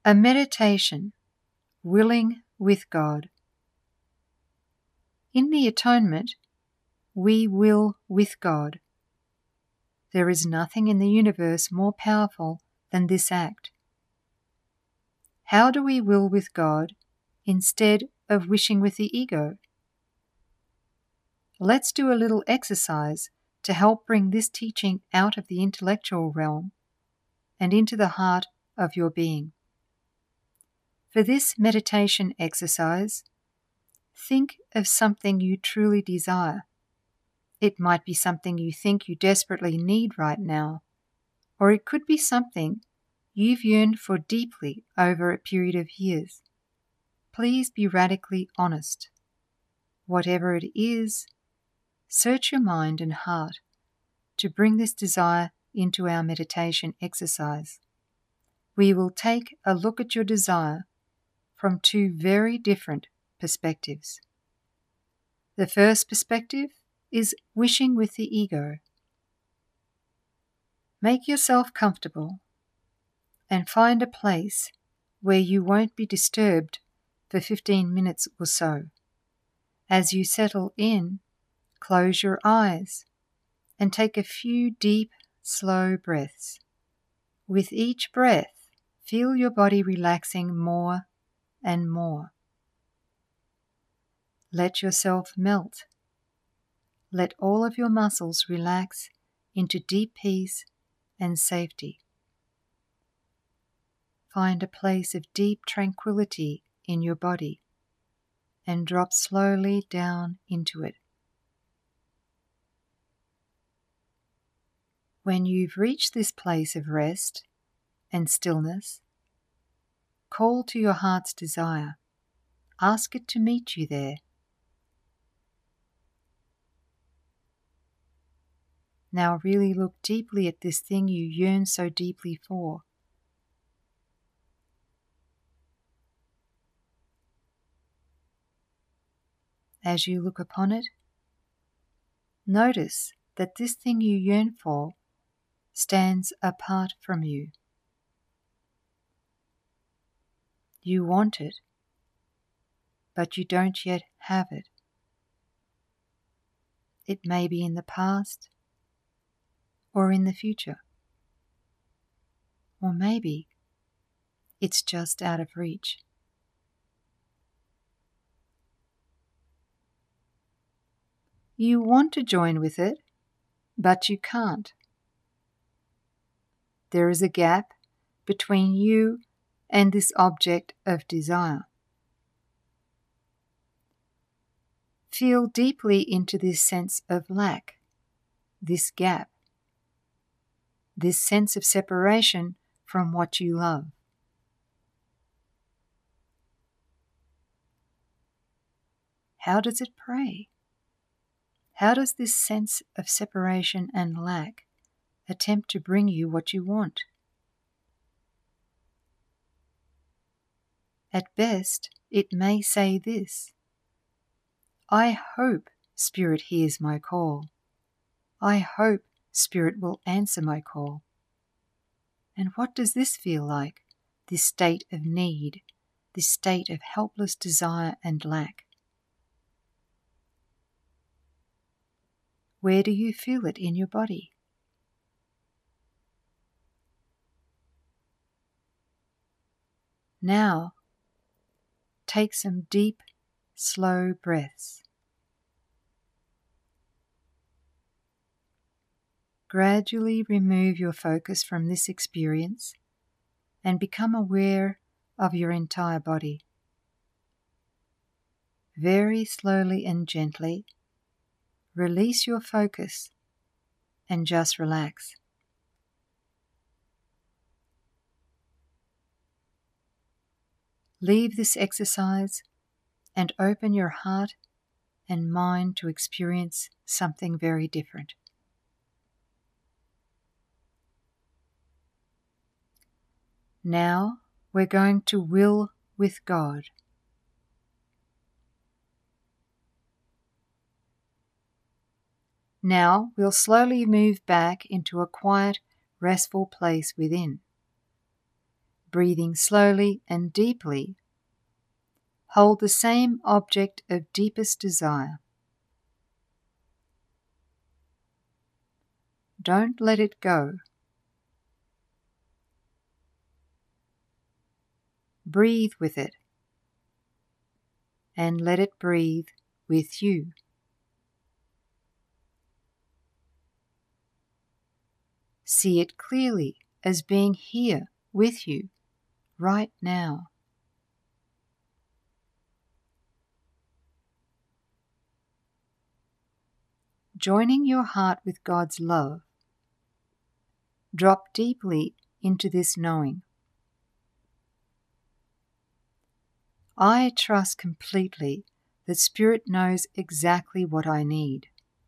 A meditation, willing with God. In the atonement, we will with God. There is nothing in the universe more powerful than this act. How do we will with God instead of wishing with the ego? Let's do a little exercise to help bring this teaching out of the intellectual realm and into the heart of your being. For this meditation exercise, think of something you truly desire. It might be something you think you desperately need right now, or it could be something you've yearned for deeply over a period of years. Please be radically honest. Whatever it is, search your mind and heart to bring this desire into our meditation exercise. We will take a look at your desire from two very different perspectives. The first perspective is wishing with the ego. Make yourself comfortable and find a place where you won't be disturbed for 15 minutes or so. As you settle in, close your eyes and take a few deep, slow breaths. With each breath, feel your body relaxing more and more. Let yourself melt. Let all of your muscles relax into deep peace and safety. Find a place of deep tranquility in your body and drop slowly down into it. When you've reached this place of rest and stillness, call to your heart's desire. Ask it to meet you there. Now really look deeply at this thing you yearn so deeply for. As you look upon it, notice that this thing you yearn for stands apart from you. You want it, but you don't yet have it. It may be in the past or in the future. Or maybe it's just out of reach. You want to join with it, but you can't. There is a gap between you and this object of desire. Feel deeply into this sense of lack, this gap, this sense of separation from what you love. How does it pray? How does this sense of separation and lack attempt to bring you what you want? At best, it may say this: I hope Spirit hears my call. I hope Spirit will answer my call. And what does this feel like, this state of need, this state of helpless desire and lack? Where do you feel it in your body? Now, take some deep, slow breaths. Gradually remove your focus from this experience and become aware of your entire body. Very slowly and gently, release your focus and just relax. Leave this exercise and open your heart and mind to experience something very different. Now we're going to will with God. Now we'll slowly move back into a quiet, restful place within. breathing slowly and deeply, hold the same object of deepest desire. Don't let it go. Breathe with it, and let it breathe with you. See it clearly as being here with you right now. Joining your heart with God's love, drop deeply into this knowing. I trust completely that Spirit knows exactly what I need.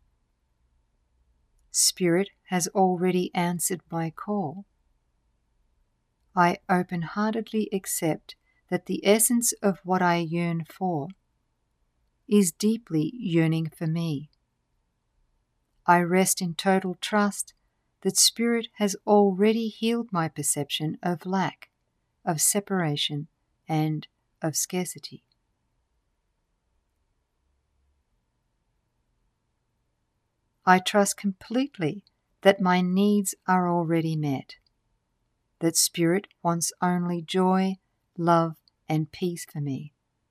Spirit has already answered my call. I open-heartedly accept that the essence of what I yearn for is deeply yearning for me. I rest in total trust that Spirit has already healed my perception of lack, of separation, and of scarcity. I trust completely that my needs are already met, that Spirit wants only joy, love, and peace for me.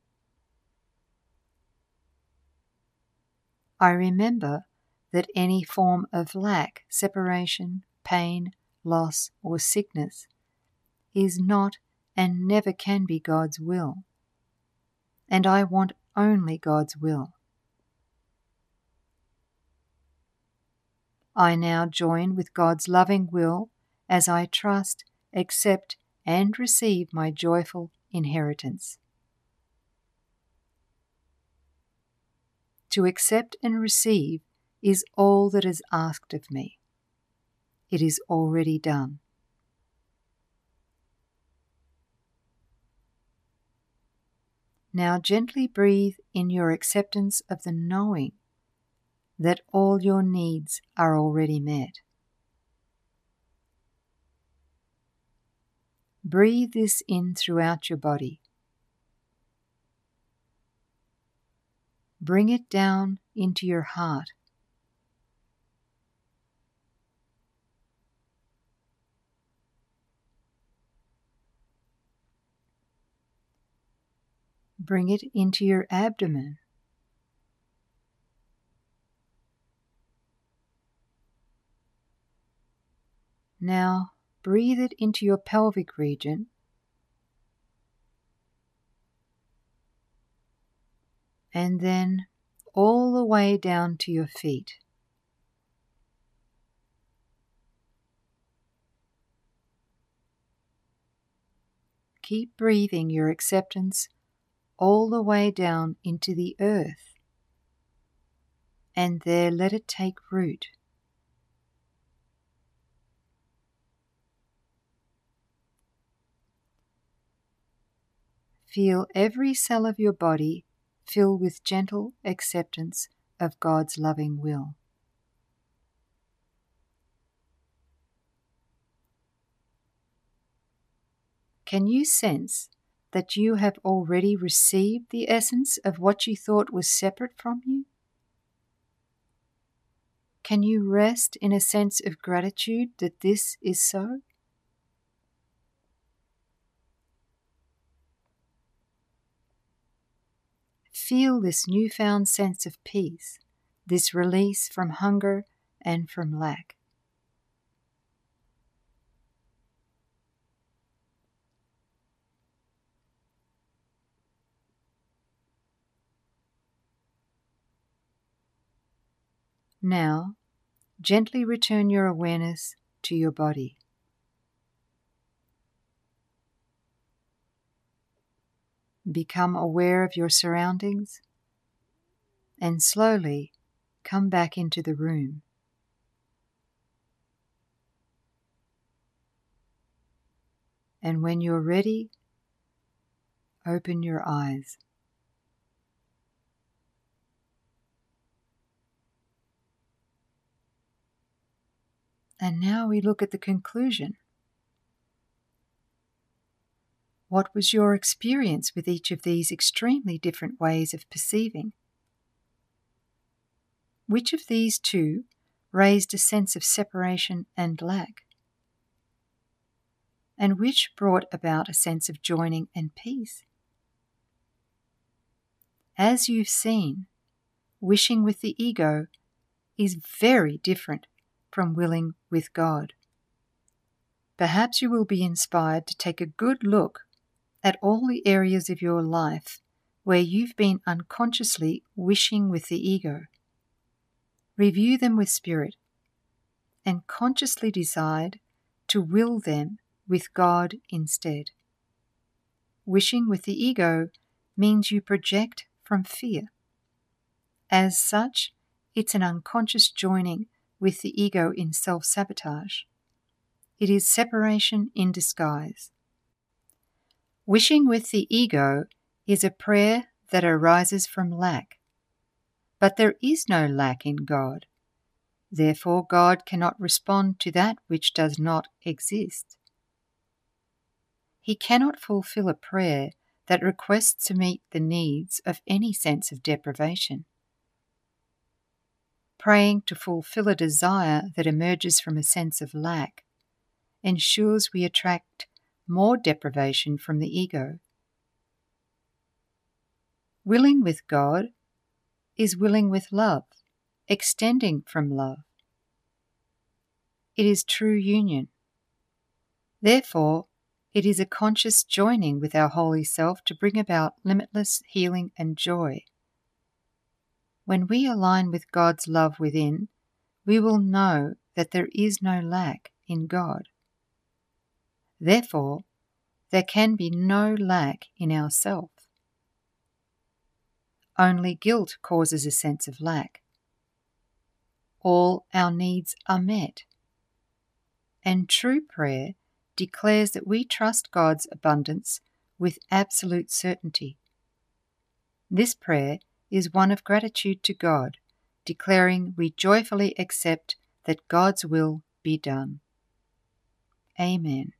I remember that any form of lack, separation, pain, loss, or sickness is not and never can be God's will, and I want only God's will. I now join with God's loving will as I trust, accept, and receive my joyful inheritance. To accept and receive is all that is asked of me. It is already done. Now gently breathe in your acceptance of the knowing that all your needs are already met. Breathe this in throughout your body. Bring it down into your heart. Bring it into your abdomen. Now breathe it into your pelvic region and then all the way down to your feet. Keep breathing your acceptance all the way down into the earth, and there let it take root. Feel every cell of your body fill with gentle acceptance of God's loving will. Can you sense that you have already received the essence of what you thought was separate from you? Can you rest in a sense of gratitude that this is so? Feel this newfound sense of peace, this release from hunger and from lack. Now, gently return your awareness to your body. Become aware of your surroundings and slowly come back into the room. And when you're ready, open your eyes. And now we look at the conclusion. What was your experience with each of these extremely different ways of perceiving? Which of these two raised a sense of separation and lack? And which brought about a sense of joining and peace? As you've seen, wishing with the ego is very different from willing with God. Perhaps you will be inspired to take a good look at all the areas of your life where you've been unconsciously wishing with the ego. Review them with spirit and consciously decide to will them with God instead. Wishing with the ego means you project from fear. As such, it's an unconscious joining with the ego in self-sabotage. It is separation in disguise. Wishing with the ego is a prayer that arises from lack. But there is no lack in God. Therefore, God cannot respond to that which does not exist. He cannot fulfill a prayer that requests to meet the needs of any sense of deprivation. Praying to fulfill a desire that emerges from a sense of lack ensures we attract more deprivation from the ego. Willing with God is willing with love, extending from love. It is true union. Therefore, it is a conscious joining with our holy self to bring about limitless healing and joy. When we align with God's love within, we will know that there is no lack in God. Therefore, there can be no lack in ourself. Only guilt causes a sense of lack. All our needs are met. And true prayer declares that we trust God's abundance with absolute certainty. This prayer is one of gratitude to God, declaring we joyfully accept that God's will be done. Amen.